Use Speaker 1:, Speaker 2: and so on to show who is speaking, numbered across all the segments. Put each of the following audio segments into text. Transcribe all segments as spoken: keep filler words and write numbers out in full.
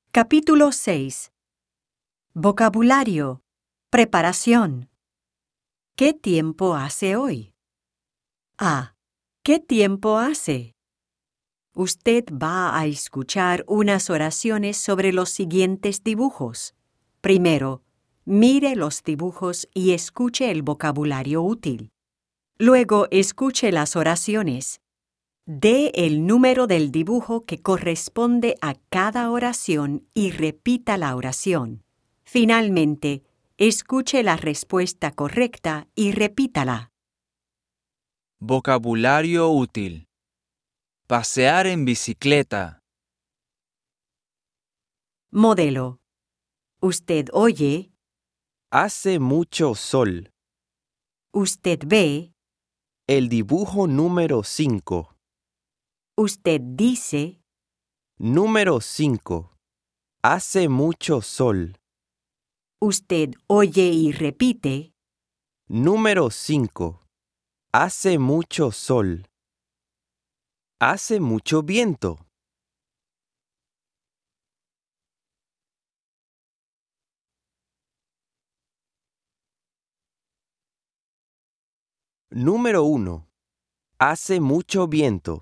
Speaker 1: Capítulo seis. Vocabulario. Preparación. ¿Qué tiempo hace hoy? A. ¿Qué tiempo hace? Usted va a escuchar unas oraciones sobre los siguientes dibujos. Primero, mire los dibujos y escuche el vocabulario útil. Luego, escuche las oraciones. Dé el número del dibujo que corresponde a cada oración y repita la oración. Finalmente, escuche la respuesta correcta y repítala.
Speaker 2: Vocabulario útil. Pasear en bicicleta.
Speaker 1: Modelo. Usted oye,
Speaker 3: Hace mucho sol.
Speaker 1: usted ve,
Speaker 3: El dibujo número cinco.
Speaker 1: usted dice,
Speaker 3: Número cinco. Hace mucho sol.
Speaker 1: usted oye y repite,
Speaker 3: Número cinco. Hace mucho sol. Hace mucho viento. Número uno. Hace mucho viento.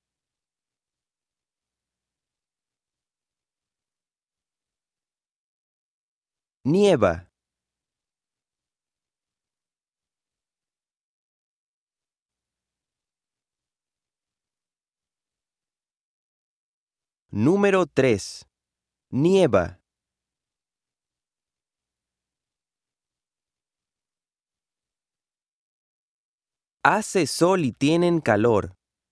Speaker 3: Nieva. Número tres. Nieva. Hace sol y tienen calor.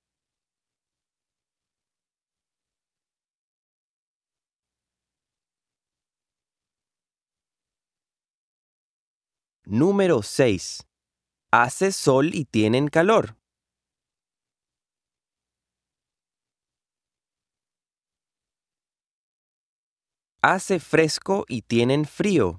Speaker 3: Número seis. Hace sol y tienen calor. Hace fresco y tienen frío.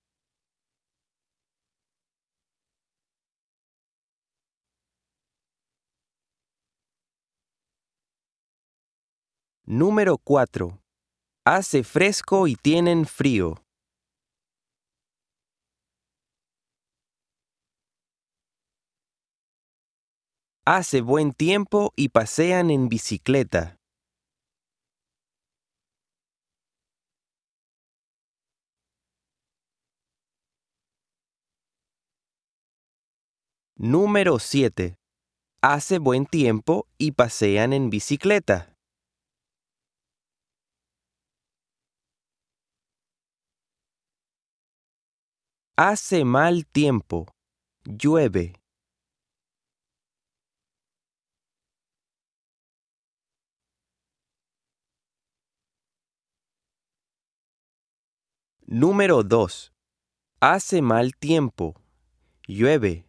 Speaker 3: Número cuatro. Hace fresco y tienen frío. Hace buen tiempo y pasean en bicicleta. Número siete. Hace buen tiempo y pasean en bicicleta. Hace mal tiempo. Llueve. Número dos. Hace mal tiempo. Llueve.